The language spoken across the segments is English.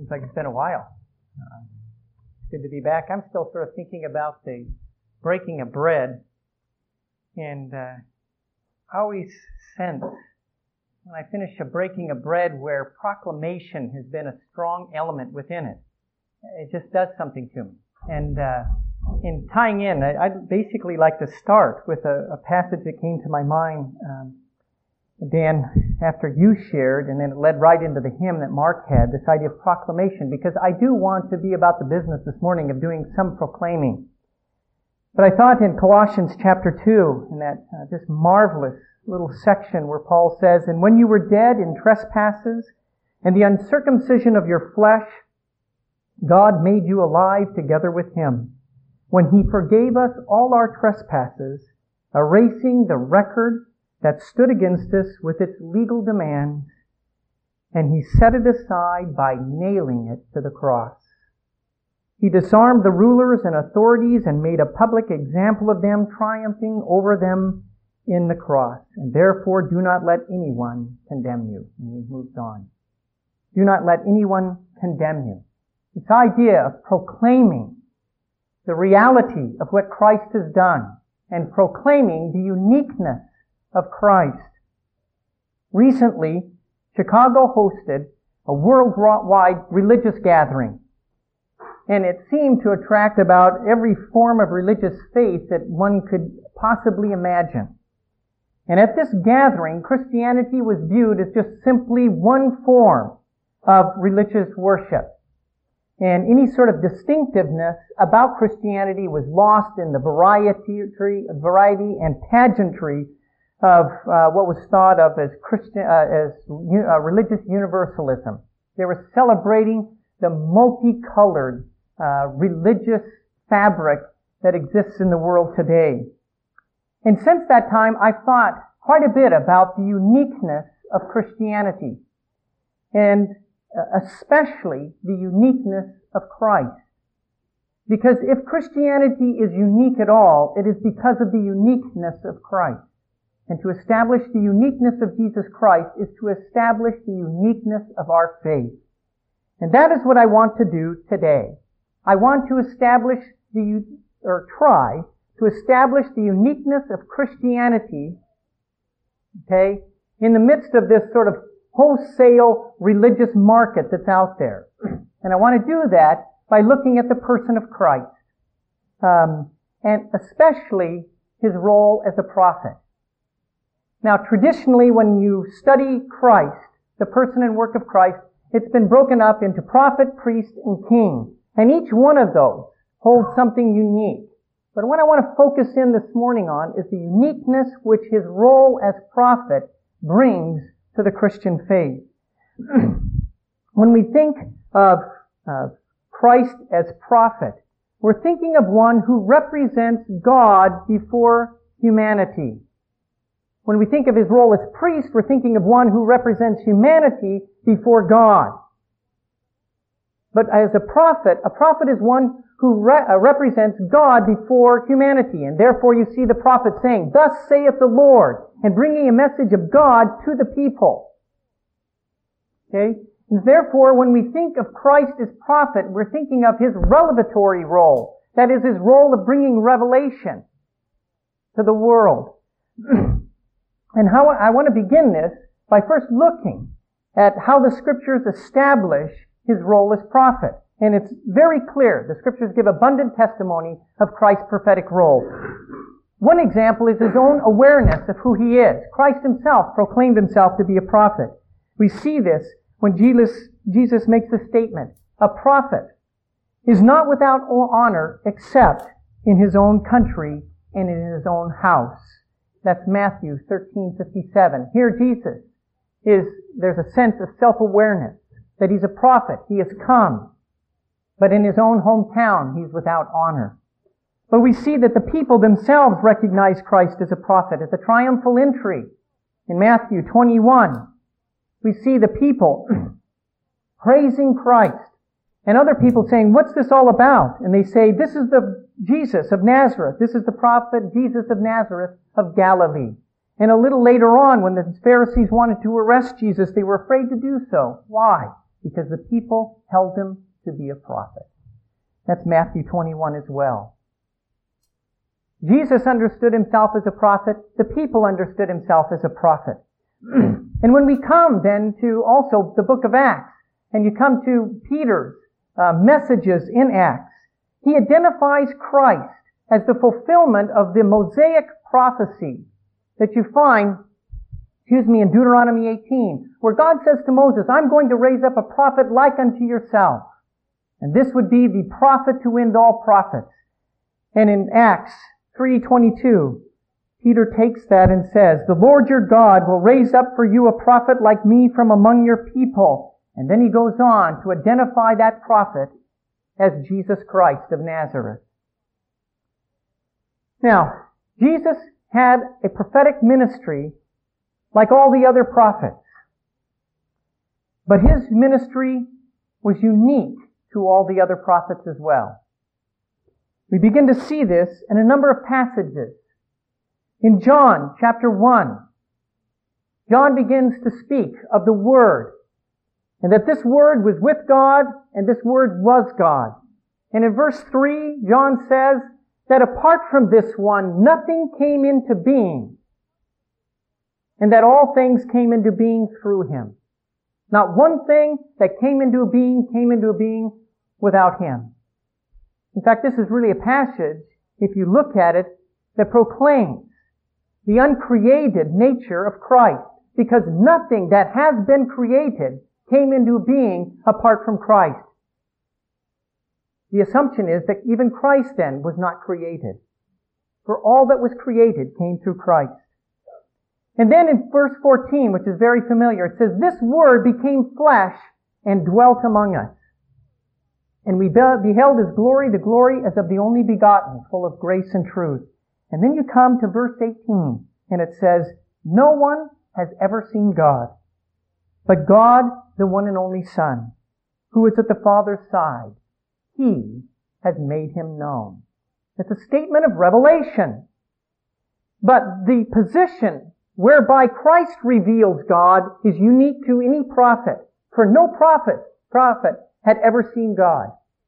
Seems like it's been a while. It's good to be back. I'm still sort of thinking about the breaking of bread, and I always sense when I finish a breaking of bread where proclamation has been a strong element within it. It just does something to me. And in tying in, I'd basically like to start with a passage that came to my mind, Dan, after you shared, and then it led right into the hymn that Mark had, this idea of proclamation, because I do want to be about the business this morning of doing some proclaiming. But I thought in Colossians chapter 2, in that just marvelous little section where Paul says, "And when you were dead in trespasses and the uncircumcision of your flesh, God made you alive together with Him, when He forgave us all our trespasses, erasing the record that stood against us with its legal demands, and He set it aside by nailing it to the cross. He disarmed the rulers and authorities and made a public example of them, triumphing over them in the cross. And therefore do not let anyone condemn you." And he moves on. Do not let anyone condemn you. This idea of proclaiming the reality of what Christ has done and proclaiming the uniqueness of Christ. Recently, Chicago hosted a worldwide religious gathering, and it seemed to attract about every form of religious faith that one could possibly imagine. And at this gathering, Christianity was viewed as just simply one form of religious worship. And any sort of distinctiveness about Christianity was lost in the variety and pageantry of what was thought of as religious universalism. They were celebrating the multicolored religious fabric that exists in the world today. And since that time, I've thought quite a bit about the uniqueness of Christianity, and especially the uniqueness of Christ. Because if Christianity is unique at all, it is because of the uniqueness of Christ. And to establish the uniqueness of Jesus Christ is to establish the uniqueness of our faith. And that is what I want to do today. I want to try to establish the uniqueness of Christianity, okay, in the midst of this sort of wholesale religious market that's out there. And I want to do that by looking at the person of Christ, and especially His role as a prophet. Now, traditionally, when you study Christ, the person and work of Christ, it's been broken up into prophet, priest, and king. And each one of those holds something unique. But what I want to focus in this morning on is the uniqueness which His role as prophet brings to the Christian faith. When we think of Christ as prophet, we're thinking of one who represents God before humanity. When we think of His role as priest, we're thinking of one who represents humanity before God. But as a prophet is one who represents God before humanity. And therefore you see the prophet saying, "Thus saith the Lord," and bringing a message of God to the people. Okay? And therefore, when we think of Christ as prophet, we're thinking of His revelatory role. That is, His role of bringing revelation to the world. And how I want to begin this by first looking at how the Scriptures establish His role as prophet. And it's very clear. The Scriptures give abundant testimony of Christ's prophetic role. One example is His own awareness of who He is. Christ Himself proclaimed Himself to be a prophet. We see this when Jesus makes the statement, "A prophet is not without honor except in his own country and in his own house." That's Matthew 13:57. Here Jesus there's a sense of self-awareness that He's a prophet. He has come. But in His own hometown, He's without honor. But we see that the people themselves recognize Christ as a prophet. At the triumphal entry in Matthew 21, we see the people praising Christ. And other people saying, "What's this all about?" And they say, "This is the Jesus of Nazareth. This is the prophet Jesus of Nazareth of Galilee." And a little later on, when the Pharisees wanted to arrest Jesus, they were afraid to do so. Why? because the people held him to be a prophet. That's Matthew 21 as well. Jesus understood himself as a prophet. The people understood himself as a prophet. And when we come then to also the book of Acts, and you come to Peter's messages in Acts, he identifies Christ as the fulfillment of the Mosaic prophecy that you find, in Deuteronomy 18, where God says to Moses, I'm going to raise up a prophet like unto yourself. And this would be the prophet to end all prophets. And in Acts 3:22, Peter takes that and says, the Lord your God will raise up for you a prophet like me from among your people. And then he goes on to identify that prophet as Jesus Christ of Nazareth. Now, Jesus had a prophetic ministry like all the other prophets. But his ministry was unique to all the other prophets as well. We begin to see this in a number of passages. In John chapter 1, John begins to speak of the Word, and that this Word was with God, and this Word was God. And in verse 3, John says that apart from this one, nothing came into being, and that all things came into being through him. Not one thing that came into being without him. In fact, this is really a passage, if you look at it, that proclaims the uncreated nature of Christ, because nothing that has been created came into being apart from Christ. The assumption is that even Christ then was not created, for all that was created came through Christ. And then in verse 14, which is very familiar, it says, this Word became flesh and dwelt among us. And we beheld his glory, the glory as of the only begotten, full of grace and truth. And then you come to verse 18, and it says, no one has ever seen God, but God, the one and only Son, who is at the Father's side. He has made him known. It's a statement of revelation. But the position whereby Christ reveals God is unique to any prophet, for no prophet had ever seen God.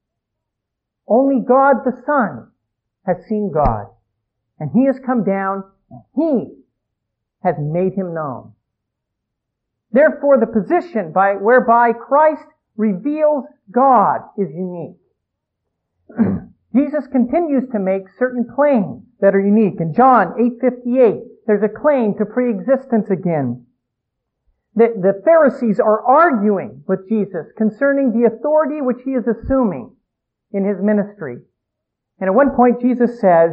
Only God the Son has seen God. And he has come down and he has made him known. Therefore, the position whereby Christ reveals God is unique. Jesus continues to make certain claims that are unique. In John 8:58, there's a claim to preexistence again. The Pharisees are arguing with Jesus concerning the authority which he is assuming in his ministry. And at one point Jesus says,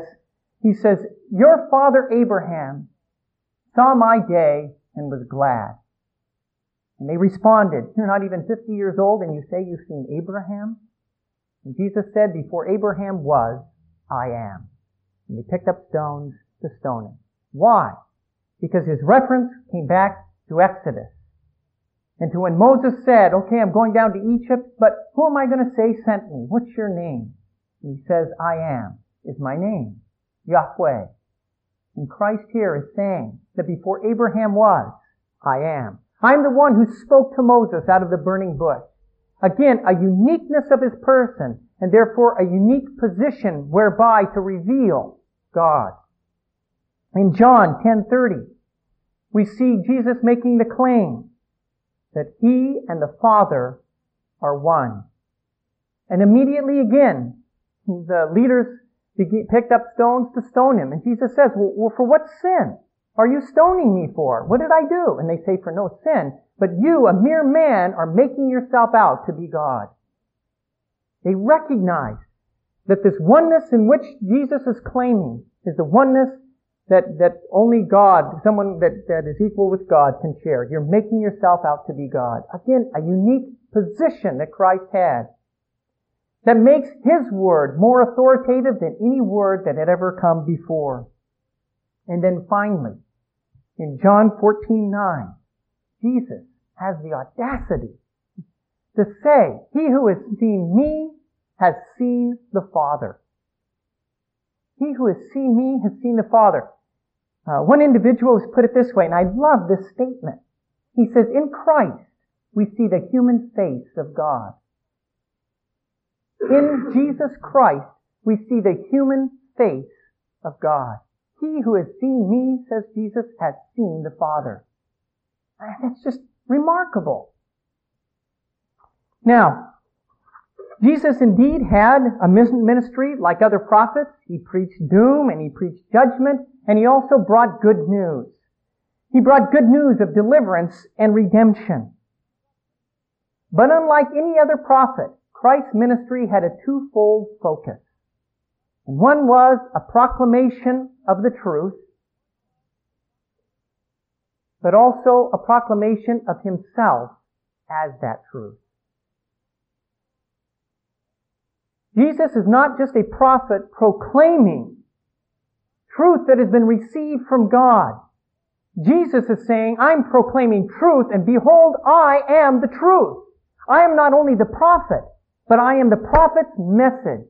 your father Abraham saw my day and was glad. And they responded, you're not even 50 years old and you say you've seen Abraham? And Jesus said, before Abraham was, I am. And they picked up stones to stone him. Why? Because his reference came back to Exodus. And to when Moses said, okay, I'm going down to Egypt, but who am I going to say sent me? What's your name? And he says, I am is my name, Yahweh. And Christ here is saying that before Abraham was, I am. I'm the one who spoke to Moses out of the burning bush. Again, a uniqueness of his person, and therefore a unique position whereby to reveal God. In John 10:30, we see Jesus making the claim that he and the Father are one. And immediately again, the leaders picked up stones to stone him. And Jesus says, well, for what sin are you stoning me for? What did I do? And they say, for no sin. But you, a mere man, are making yourself out to be God. They recognize that this oneness in which Jesus is claiming is the oneness that only God, someone that is equal with God, can share. You're making yourself out to be God. Again, a unique position that Christ had that makes his word more authoritative than any word that had ever come before. And then finally, in John 14:9, Jesus has the audacity to say, he who has seen me has seen the Father. He who has seen me has seen the Father. One individual has put it this way, and I love this statement. He says, in Christ, we see the human face of God. In Jesus Christ, we see the human face of God. He who has seen me, says Jesus, has seen the Father. That's just remarkable. Now, Jesus indeed had a ministry like other prophets. He preached doom and he preached judgment, and he also brought good news. He brought good news of deliverance and redemption. But unlike any other prophet, Christ's ministry had a twofold focus. And one was a proclamation of the truth, but also a proclamation of himself as that truth. Jesus is not just a prophet proclaiming truth that has been received from God. Jesus is saying, I'm proclaiming truth, and behold, I am the truth. I am not only the prophet, but I am the prophet's message.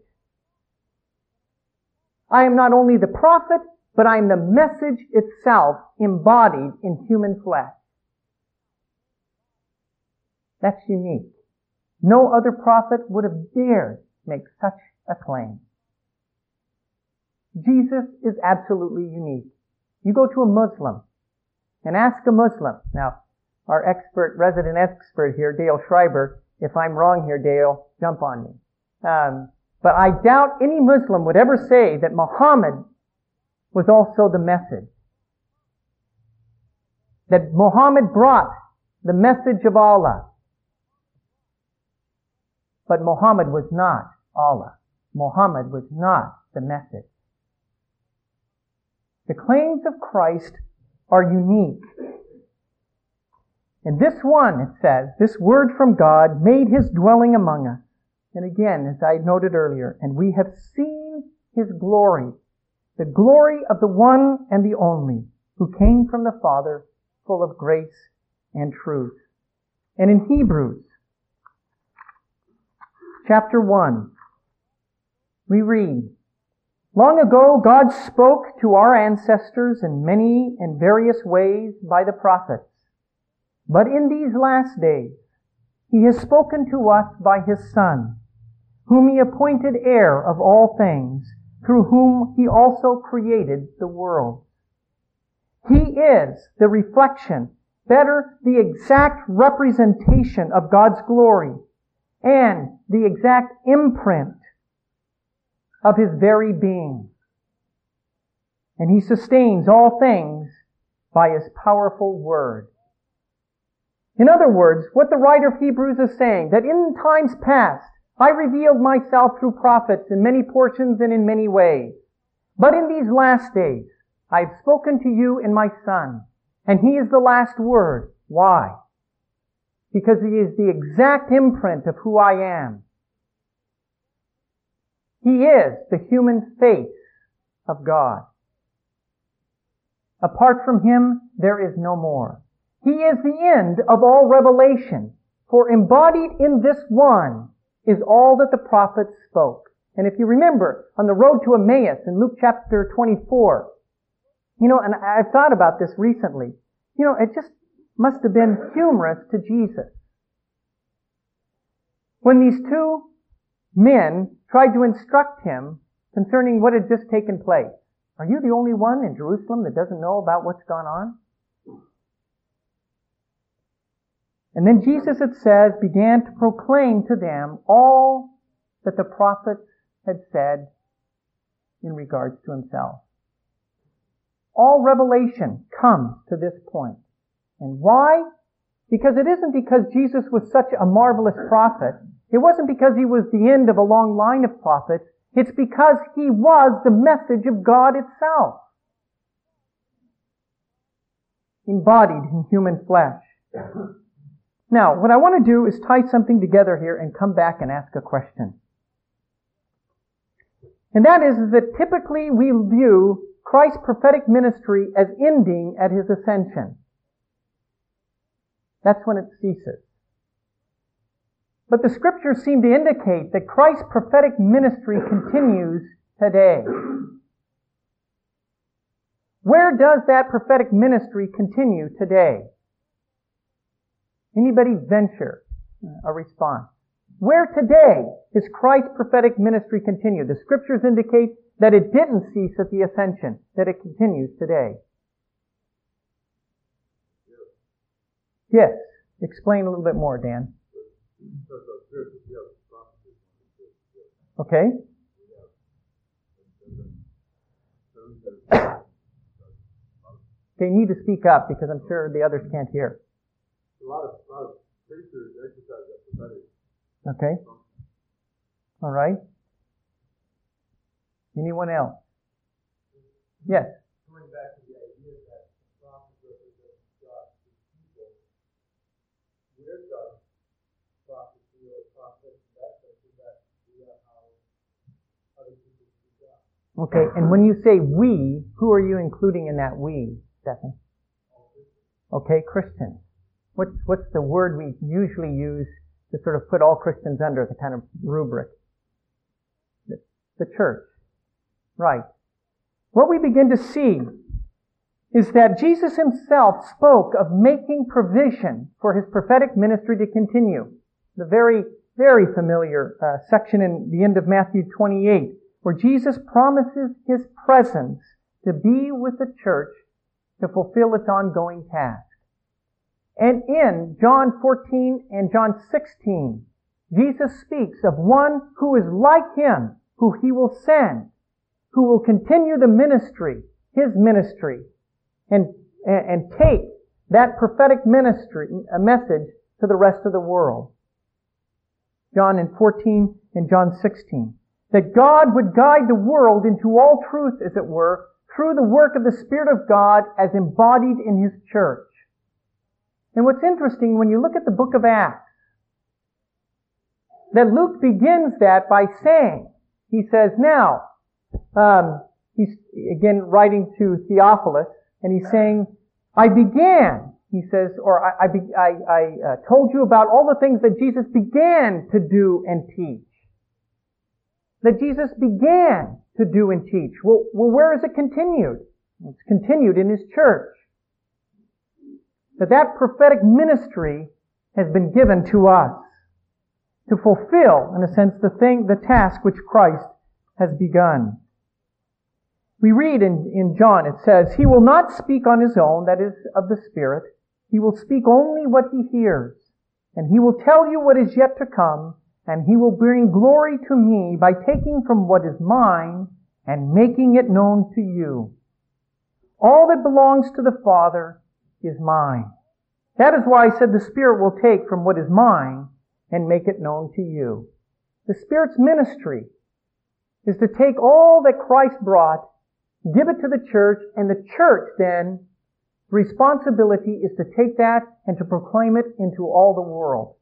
I am not only the prophet, but I am the message itself embodied in human flesh. That's unique. No other prophet would have dared make such a claim. Jesus is absolutely unique. You go to a Muslim and ask a Muslim. Now, our resident expert here, Dale Schreiber, if I'm wrong here, Dale, jump on me. But I doubt any Muslim would ever say that Muhammad was also the message. That Muhammad brought the message of Allah. But Muhammad was not Allah. Muhammad was not the message. The claims of Christ are unique. And this one, it says, this word from God made his dwelling among us. And again, as I noted earlier, and we have seen his glory, the glory of the one and the only, who came from the Father, full of grace and truth. And in Hebrews, chapter 1, we read, Long ago God spoke to our ancestors in many and various ways by the prophets. But in these last days, he has spoken to us by his Son, whom he appointed heir of all things, through whom he also created the world. He is the reflection, better, the exact representation of God's glory, and the exact imprint of his very being. And he sustains all things by his powerful word. In other words, what the writer of Hebrews is saying, that in times past, I revealed myself through prophets in many portions and in many ways. But in these last days, I have spoken to you in my Son, and he is the last word. Why? Because he is the exact imprint of who I am. He is the human face of God. Apart from him, there is no more. He is the end of all revelation, for embodied in this one is all that the prophets spoke. And if you remember, on the road to Emmaus in Luke chapter 24, and I've thought about this recently, it just must have been humorous to Jesus. When these two men tried to instruct him concerning what had just taken place. Are you the only one in Jerusalem that doesn't know about what's gone on? And then Jesus, it says, began to proclaim to them all that the prophets had said in regards to himself. All revelation comes to this point. And why? Because it isn't because Jesus was such a marvelous prophet. It wasn't because he was the end of a long line of prophets. It's because he was the message of God itself, embodied in human flesh. Now, what I want to do is tie something together here and come back and ask a question. And that is that typically we view Christ's prophetic ministry as ending at his ascension. That's when it ceases. But the scriptures seem to indicate that Christ's prophetic ministry continues today. Where does that prophetic ministry continue today? Anybody venture a response? Where today is Christ's prophetic ministry continued? The scriptures indicate that it didn't cease at the ascension, that it continues today. Yes. Explain a little bit more, Dan. Okay. Okay, you need to speak up because I'm sure the others can't hear. A lot of preachers exercise that prophetic. Okay. All right. Anyone else? Yes. Going back to the idea that the prophet represents God's people, we're God's prophecy or prophet, that we are how other people see God. Okay, and when you say we, who are you including in that we, Stephen? Okay, Christians. What's the word we usually use to sort of put all Christians under the kind of rubric? The church. Right. What we begin to see is that Jesus himself spoke of making provision for his prophetic ministry to continue. The very, very familiar section in the end of Matthew 28, where Jesus promises his presence to be with the church to fulfill its ongoing task. And in John 14 and John 16, Jesus speaks of one who is like him, who he will send, who will continue the ministry, his ministry, and take that prophetic ministry, a message to the rest of the world. John in 14 and John 16. That God would guide the world into all truth, as it were, through the work of the Spirit of God as embodied in his church. And what's interesting, when you look at the book of Acts, that Luke begins that by saying, he says, now, he's again writing to Theophilus, and he's saying, I began, he says, or I told you about all the things that Jesus began to do and teach. That Jesus began to do and teach. Well, where is it continued? It's continued in his church. That prophetic ministry has been given to us to fulfill, in a sense, the task which Christ has begun. We read in John, it says, he will not speak on his own, that is, of the Spirit. He will speak only what he hears, and he will tell you what is yet to come, and he will bring glory to me by taking from what is mine and making it known to you. All that belongs to the Father is mine. That is why I said the Spirit will take from what is mine and make it known to you. The Spirit's ministry is to take all that Christ brought, give it to the church, and the church then, responsibility is to take that and to proclaim it into all the world.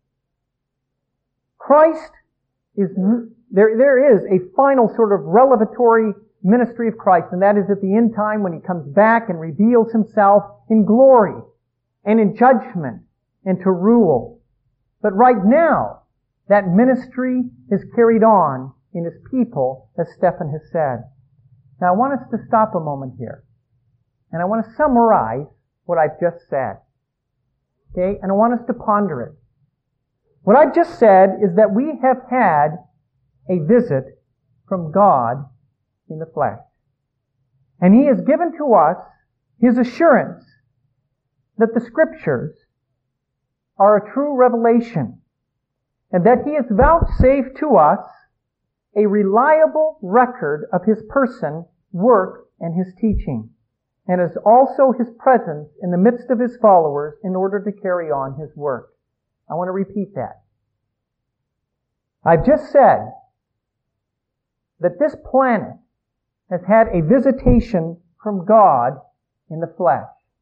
Christ is, there is a final sort of revelatory ministry of Christ, and that is at the end time when he comes back and reveals himself in glory and in judgment and to rule. But right now, that ministry is carried on in his people, as Stephen has said. Now I want us to stop a moment here, and I want to summarize what I've just said. Okay? And I want us to ponder it. What I've just said is that we have had a visit from God in the flesh. And he has given to us his assurance that the Scriptures are a true revelation, and that he has vouchsafed to us a reliable record of his person, work, and his teaching, and is also his presence in the midst of his followers in order to carry on his work. I want to repeat that. I've just said that this planet has had a visitation from God in the flesh,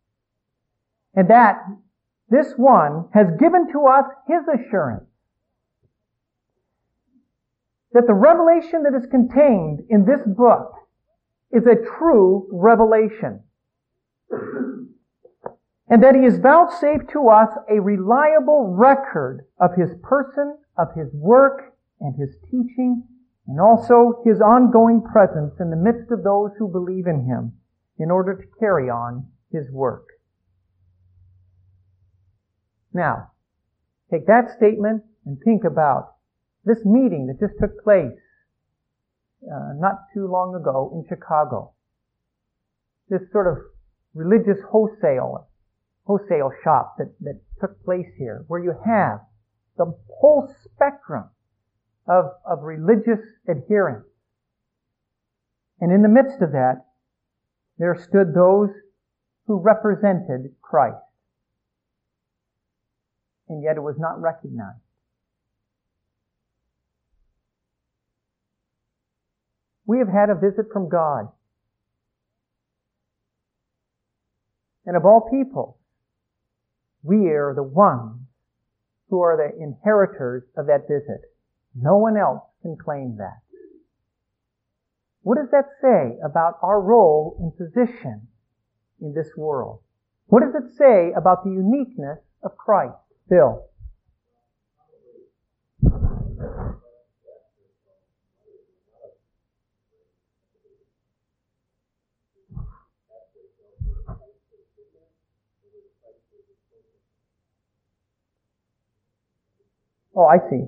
and that this one has given to us his assurance that the revelation that is contained in this book is a true revelation, and that he has vouchsafed to us a reliable record of his person, of his work, and his teaching, and also his ongoing presence in the midst of those who believe in him in order to carry on his work. Now, Take that statement and think about this meeting that just took place not too long ago in Chicago. This sort of religious wholesale shop that took place here, where you have the whole spectrum of religious adherence. And in the midst of that, there stood those who represented Christ. And yet it was not recognized. We have had a visit from God. And of all people, we are the ones who are the inheritors of that visit. No one else can claim that. What does that say about our role and position in this world? What does it say about the uniqueness of Christ? Bill. Oh, I see.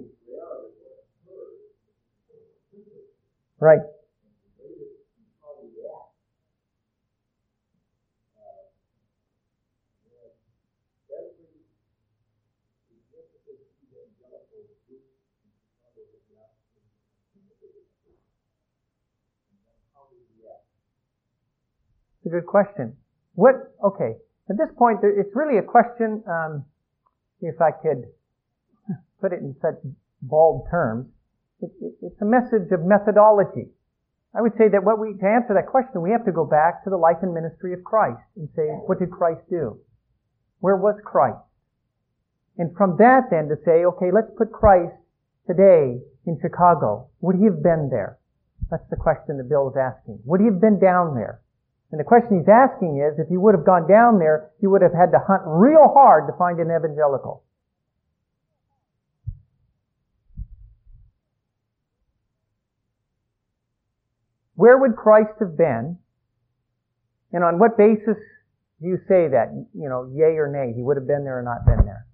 Right. It's a good question. Okay, at this point, it's really a question, if I could put it in such bald terms, it's a message of methodology. I would say that to answer that question, we have to go back to the life and ministry of Christ and say, what did Christ do? Where was Christ? And from that then to say, okay, let's put Christ today in Chicago. Would he have been there? That's the question that Bill is asking. Would he have been down there? And the question he's asking is, if he would have gone down there, he would have had to hunt real hard to find an evangelical. Where would Christ have been? And on what basis do you say that? Yay or nay, he would have been there or not been there?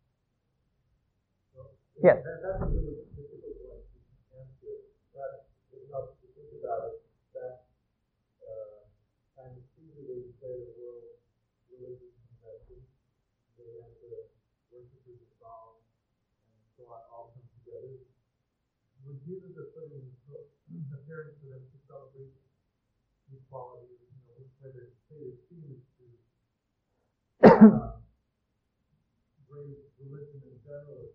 Yes. That's a really difficult one to answer. But it helps to think about it. That kind of easy they declare the world religious confession. They have the worshipers of Baal and so on all come together. Would Jesus have put in appearance for them to celebrate equality? Whether they seem to raise religion in general,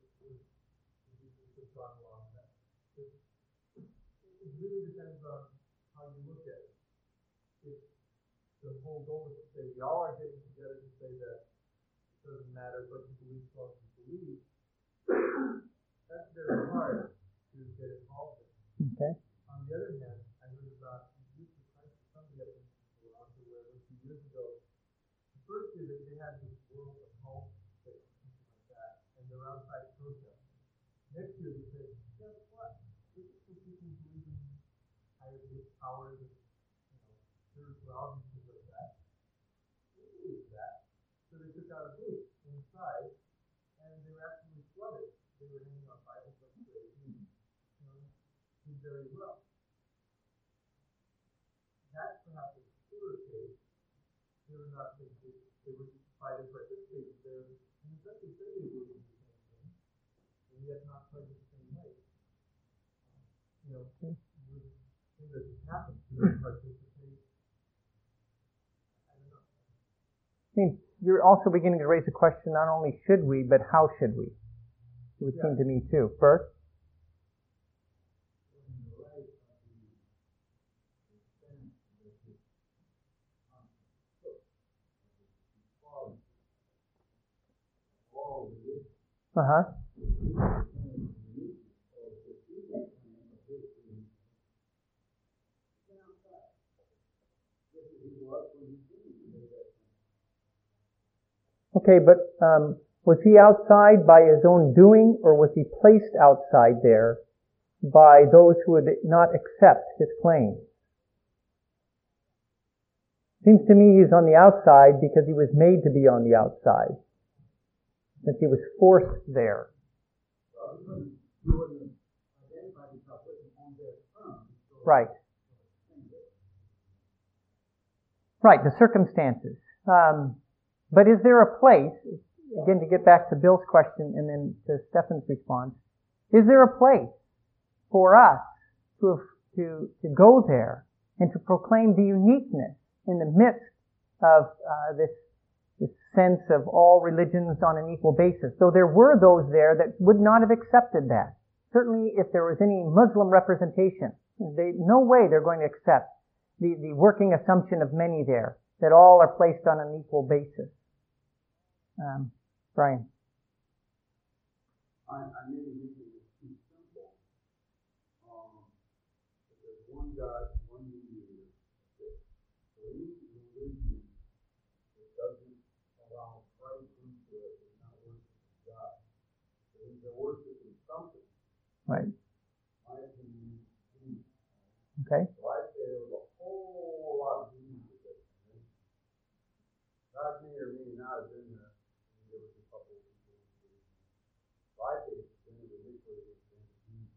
it really depends on how you look at it. If the whole goal is to say we all are getting together to say that it doesn't matter what you believe, what you believe, that's very hard to get involved in. Okay. On the other hand, I heard about the use of Christ for somebody up in Toronto where a few years ago, the first year they had this World of Hope thing, something like that, and they're outside protesting. Next year they said, guess what? This is for people who believe in higher powers and spirituality and things like that. They believe that. So they took out a booth inside and they were actually flooded. They were hanging on Bibles like crazy. Did very well. That's perhaps a clearer case. They were not thinking they were invited to participate there. And in fact, they said they were doing the same thing, and yet not quite the same way. Things that just happen to participate. I don't know. I mean, you're also beginning to raise the question, not only should we, but how should we? It would seem to me too. Bert? Uh-huh. Okay, but was he outside by his own doing, or was he placed outside there by those who would not accept his claim? Seems to me he's on the outside because he was made to be on the outside. since he was forced there. You wouldn't identify yourself with him on their terms. Right. Right, the circumstances. But is there a place, again to get back to Bill's question and then to Stefan's response, is there a place for us to go there and to proclaim the uniqueness in the midst of this sense of all religions on an equal basis? Though there were those there that would not have accepted that. Certainly if there was any Muslim representation, no way they're going to accept the working assumption of many there, that all are placed on an equal basis. Brian. I maybe think it's too simple. There's one God, one mediator. So any religion that doesn't allow Christ into it is not worshiping God. They're worshiping something. Right. My opinion is okay. So I say there was a whole lot of demons with it. God may or may not have been there. There was a couple of people. So I think it's been manipulated and demons.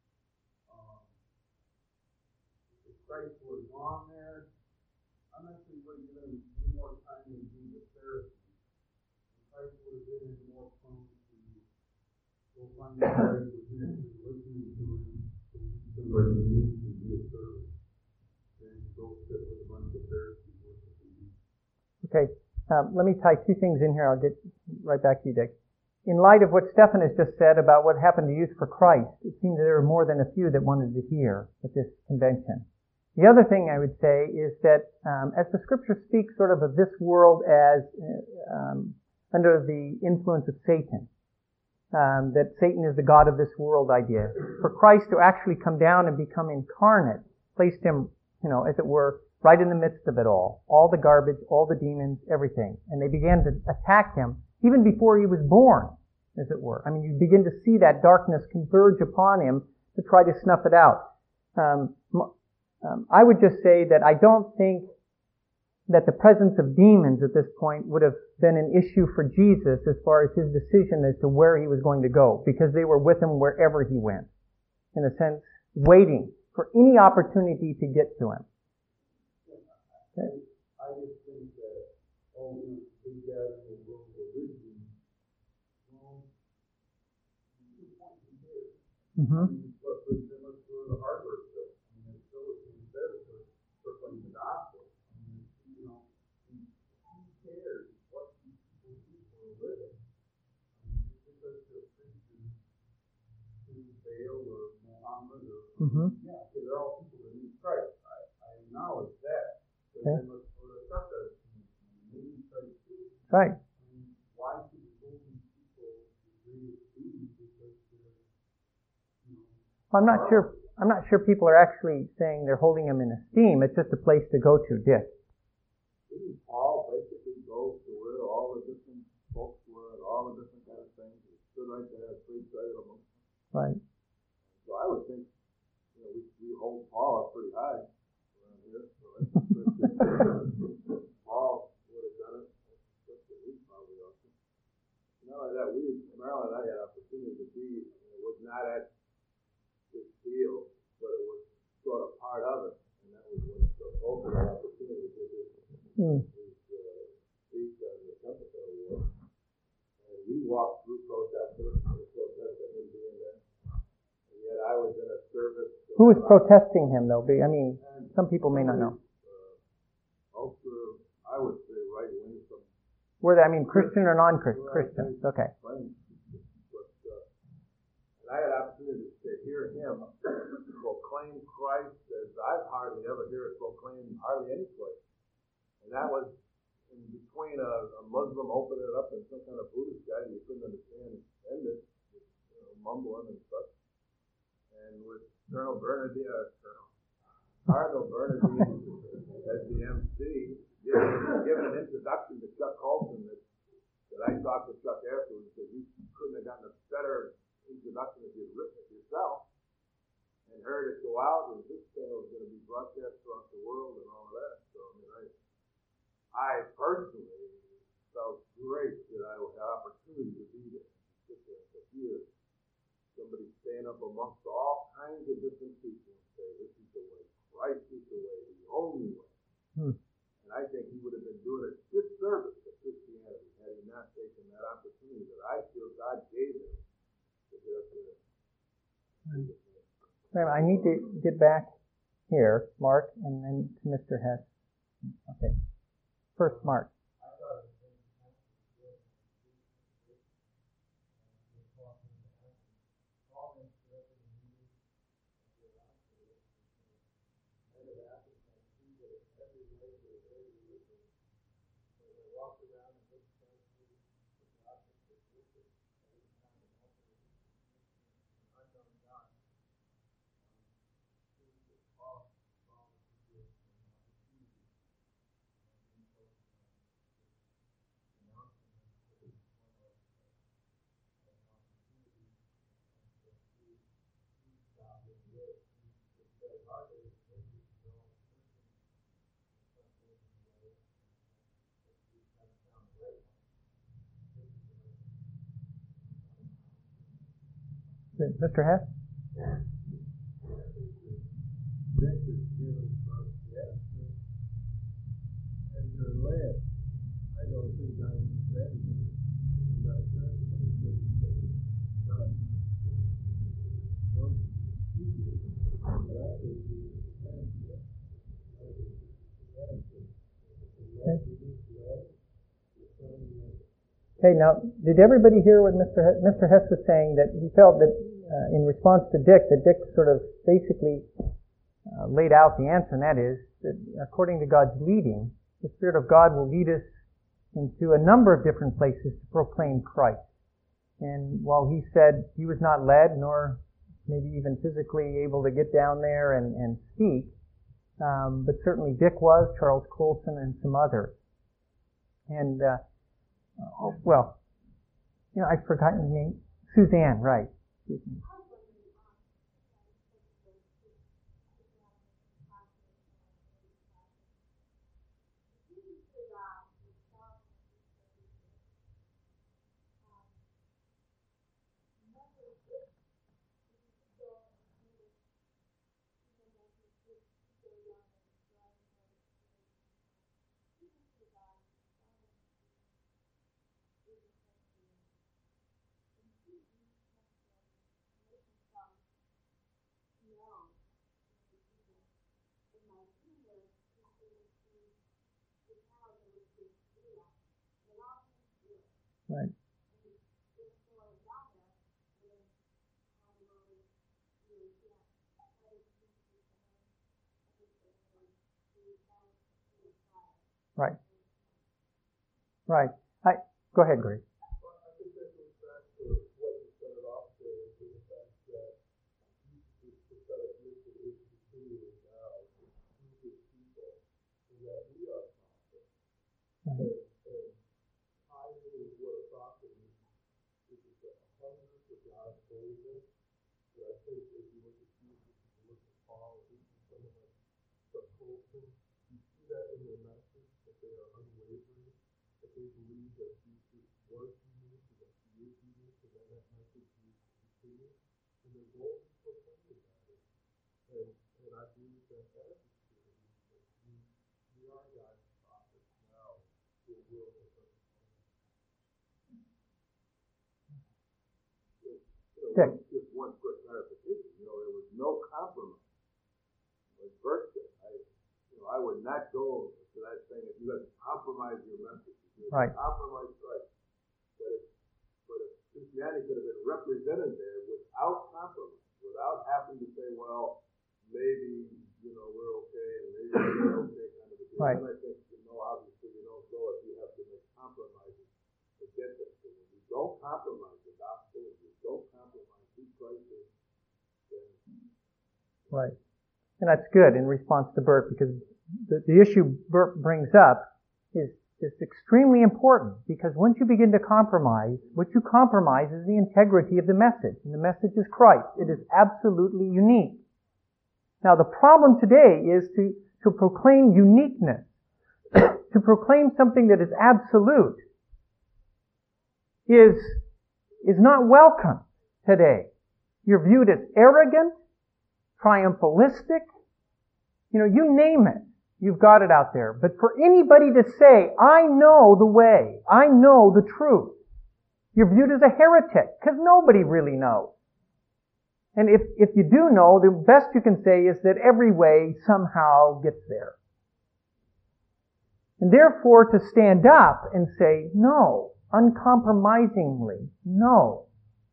If Christ was on there, I'm not sure he would have given him any more time than Jesus the Pharisees. Christ would have been more prone to go find the guy who was listening to him, somebody who needs to be a servant, than go sit with a bunch of Pharisees worshiping him. Okay, let me tie two things in here. I'll get right back to you, Dick. In light of what Stefan has just said about what happened to Youth for Christ, it seems that there were more than a few that wanted to hear at this convention. The other thing I would say is that as the Scripture speaks sort of this world as under the influence of Satan, that Satan is the God of this world idea, for Christ to actually come down and become incarnate placed him, as it were, right in the midst of it all the garbage, all the demons, everything. And they began to attack him even before he was born, as it were. I mean, you begin to see that darkness converge upon him to try to snuff it out. I would just say that I don't think that the presence of demons at this point would have been an issue for Jesus as far as his decision as to where he was going to go, because they were with him wherever he went, in a sense, waiting for any opportunity to get to him. Okay. I just think that all these big gathering of world religion, but for the hardware stuff, it's still better for playing the gospel. Who cares what people do for a living? Because they're preaching to Baal or Muhammad or they're all people that need Christ. I acknowledge that. But then let's go to the maybe Christ too. Right. Why should we hold these people to greatest duty because they're I'm not sure people are actually saying they're holding him in esteem. It's just a place to go to, Dick. Didn't Paul basically go to where all the different folks were and all the different kind of things? He stood right there, preached right among them. Right. So I would think, we hold Paul up pretty high around here. So Paul would have done it. That's what we probably also. Not only that, Marilyn and I had opportunity to be, it was not at this deal, but it was sort of part of it. And that was when the open opportunity to do this. Speech on the Templeton Award. And we walked through protesters, the protest of him being there. And yet I was in a service. Who was protesting him, though? I mean, some people may not know. Ultra, I would say right wing from. Were they, Christian or non-Christian? Okay. And I had opportunity to hear him proclaim Christ as I've hardly ever heard it proclaimed hardly any place. And that was in between a Muslim opening it up and some kind of Buddhist guy you couldn't understand and it, mumbling and stuff. And with Cardinal Bernardine as the MC, giving an introduction to Chuck Colson that I talked to Chuck afterwards because you couldn't have gotten a better introduction if you'd written it yourself and heard it go out, and this thing was going to be broadcast across the world and all of that. So I personally felt great that I had opportunity to be there. Just to hear somebody stand up amongst all kinds of different people and say, this is the way, Christ is the way, the only way. And I think he would have been doing a disservice to Christianity had he not taken that opportunity that I feel God gave him to get up there. I need to get back here, Mark, and then to Mr. Hess. Okay. First, Mark. Mr. Hess? Dick is given us the answer, and you're led. I don't think I was led in that sense, but it could say, God, don't you did. But I think you was the answer. I think you was the answer. And that is led, the Son led. Okay, now, did everybody hear what Mr. Hess was saying, that he felt that in response to Dick, that Dick sort of basically laid out the answer, and that is that according to God's leading, the Spirit of God will lead us into a number of different places to proclaim Christ. And while he said he was not led, nor maybe even physically able to get down there and speak, but certainly Dick was, Charles Colson, and some others. And I've forgotten the name. Suzanne, right. Excuse me. Right. Right. Right. Go ahead, Greg. Well, I think that goes back to what you started off with, to the fact that the prophetic mission is continuing now to his people, and that we are prophets. And tithing is what a prophet is. It is a hunger for God's holiness. But I think if you look at Jesus, if you look at Paul, even someone like Chuck Colson, you see that in their message, that they are unwavering, that they believe that Jesus was unique, and that he is unique, and that that message needs to continue. And they're boldly proclaiming that. And I believe that as a spirit, we are God's prophets now, who will with us. Just one quick clarification. There was no compromise. Like Bert said, I would not go to that thing if you had to compromise your message. If you had to compromise Christ. But if Christianity could have been represented there without compromise, without having to say, well, maybe, we're okay, and maybe we're okay, kind of a deal. Right. And I think, obviously you don't go if you have to make compromises to get there. So when you don't compromise the gospel, if you don't compromise who Christ is, then... Right. And that's good in response to Bert, because the issue Bert brings up is extremely important, because once you begin to compromise, what you compromise is the integrity of the message, and the message is Christ. It is absolutely unique. Now the problem today is to proclaim uniqueness, to proclaim something that is absolute, is not welcome today. You're viewed as arrogant, triumphalistic, you name it. You've got it out there. But for anybody to say, I know the way, I know the truth, you're viewed as a heretic, because nobody really knows. And if you do know, the best you can say is that every way somehow gets there. And therefore to stand up and say, no, uncompromisingly, no.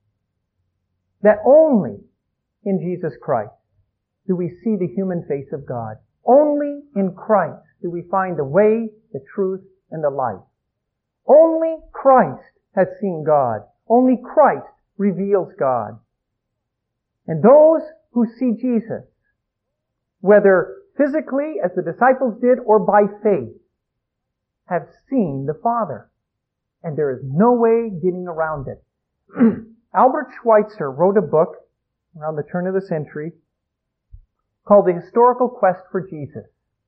That only in Jesus Christ do we see the human face of God. Only in Christ do we find the way, the truth, and the life. Only Christ has seen God. Only Christ reveals God. And those who see Jesus, whether physically, as the disciples did, or by faith, have seen the Father. And there is no way getting around it. Albert Schweitzer wrote a book around the turn of the century called The Historical Quest for Jesus.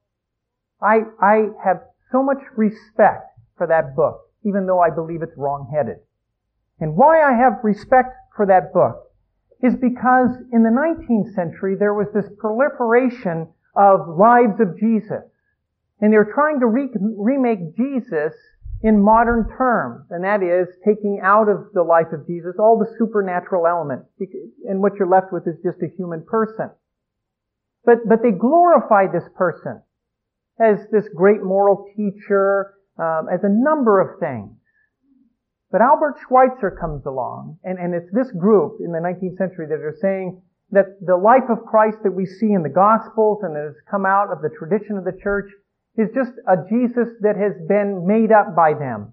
I have so much respect for that book, even though I believe it's wrong-headed. And why I have respect for that book is because in the 19th century there was this proliferation of lives of Jesus. And they were trying to remake Jesus in modern terms, and that is taking out of the life of Jesus all the supernatural elements, and what you're left with is just a human person. But they glorify this person as this great moral teacher, as a number of things. But Albert Schweitzer comes along, and it's this group in the 19th century that are saying that the life of Christ that we see in the Gospels and that has come out of the tradition of the church is just a Jesus that has been made up by them.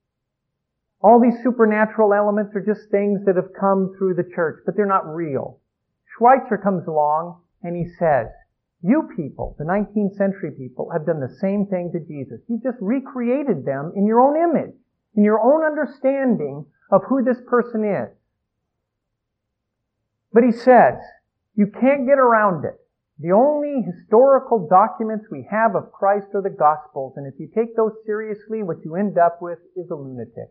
All these supernatural elements are just things that have come through the church, but they're not real. Schweitzer comes along and he says, you people, the 19th century people, have done the same thing to Jesus. You've just recreated them in your own image, in your own understanding of who this person is. But he says, you can't get around it. The only historical documents we have of Christ are the Gospels, and if you take those seriously, what you end up with is a lunatic.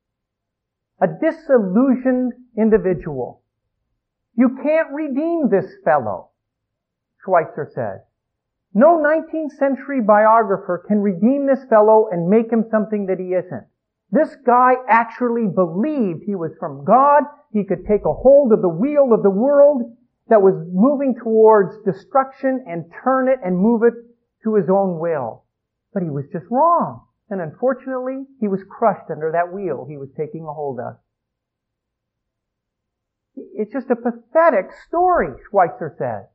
A disillusioned individual. You can't redeem this fellow, Schweitzer says. No 19th century biographer can redeem this fellow and make him something that he isn't. This guy actually believed he was from God. He could take a hold of the wheel of the world that was moving towards destruction and turn it and move it to his own will. But he was just wrong. And unfortunately, he was crushed under that wheel he was taking a hold of. It's just a pathetic story, Schweitzer says.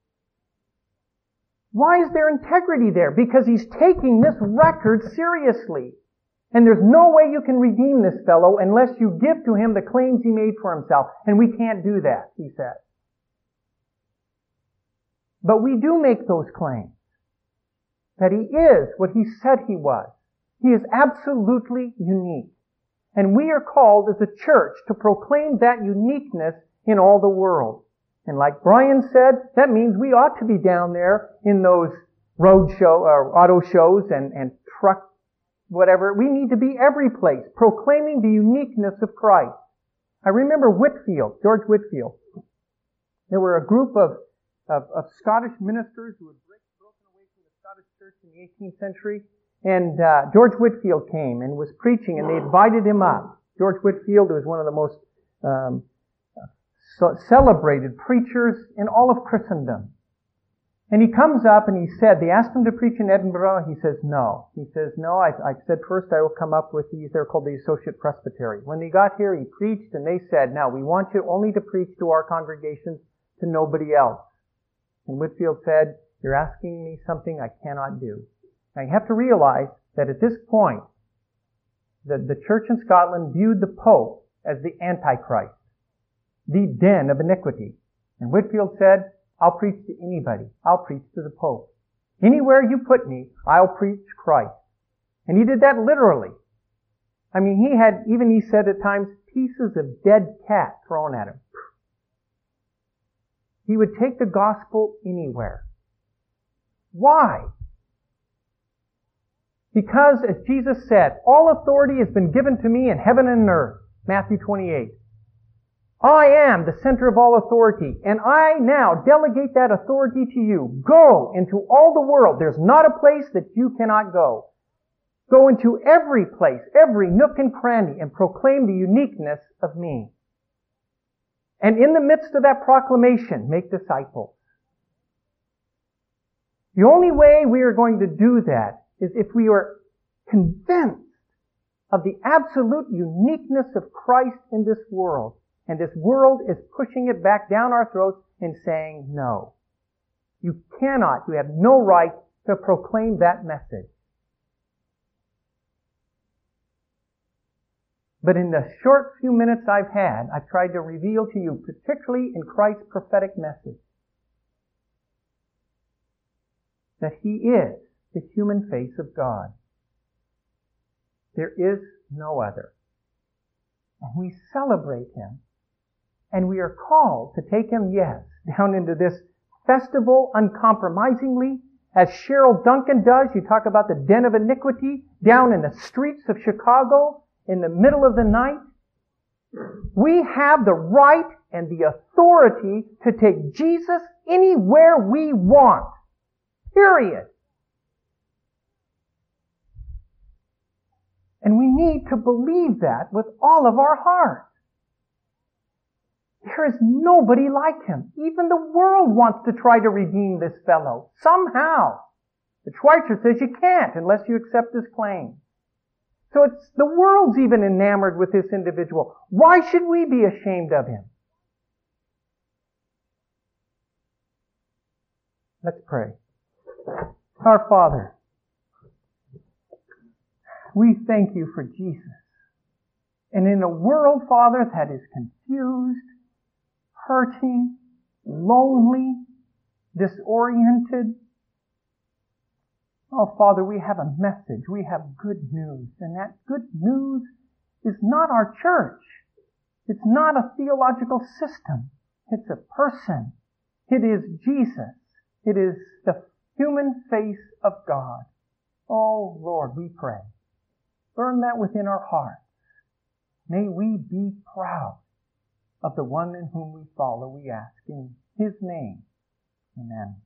Why is there integrity there? Because he's taking this record seriously. And there's no way you can redeem this fellow unless you give to him the claims he made for himself. And we can't do that, he says. But we do make those claims. That he is what he said he was. He is absolutely unique. And we are called as a church to proclaim that uniqueness in all the world. And like Brian said, that means we ought to be down there in those road show or auto shows and truck whatever. We need to be every place, proclaiming the uniqueness of Christ. I remember Whitefield, George Whitefield. There were a group of Scottish ministers who had broken away from the Scottish church in the 18th century. And George Whitefield came and was preaching, and they invited him up. George Whitefield was one of the most celebrated preachers in all of Christendom. And he comes up and he said, they asked him to preach in Edinburgh. He says, no. He says, no, I said first I will come up with these. They're called the Associate Presbytery. When they got here, he preached and they said, now we want you only to preach to our congregations, to nobody else. And Whitefield said, you're asking me something I cannot do. Now you have to realize that at this point, the church in Scotland viewed the Pope as the Antichrist, the den of iniquity. And Whitefield said, I'll preach to anybody. I'll preach to the Pope. Anywhere you put me, I'll preach Christ. And he did that literally. I mean, he said at times, pieces of dead cat thrown at him. He would take the gospel anywhere. Why? Because, as Jesus said, all authority has been given to me in heaven and earth. Matthew 28. I am the center of all authority, and I now delegate that authority to you. Go into all the world. There's not a place that you cannot go. Go into every place, every nook and cranny, and proclaim the uniqueness of me. And in the midst of that proclamation, make disciples. The only way we are going to do that is if we are convinced of the absolute uniqueness of Christ in this world. And this world is pushing it back down our throats and saying, no. You cannot, you have no right to proclaim that message. But in the short few minutes I've had, I've tried to reveal to you, particularly in Christ's prophetic message, that He is the human face of God. There is no other. And we celebrate Him. And we are called to take Him, yes, down into this festival uncompromisingly. As Cheryl Duncan does, you talk about the den of iniquity, down in the streets of Chicago, in the middle of the night. We have the right and the authority to take Jesus anywhere we want. Period. And we need to believe that with all of our heart. There is nobody like Him. Even the world wants to try to redeem this fellow. Somehow. The Schweitzer says you can't unless you accept his claim. So it's the world's even enamored with this individual. Why should we be ashamed of him? Let's pray. Our Father, we thank You for Jesus. And in a world, Father, that is confused, hurting, lonely, disoriented, oh, Father, we have a message. We have good news. And that good news is not our church. It's not a theological system. It's a person. It is Jesus. It is the human face of God. Oh, Lord, we pray. Burn that within our hearts. May we be proud of the one in whom we follow, we ask. In His name, amen.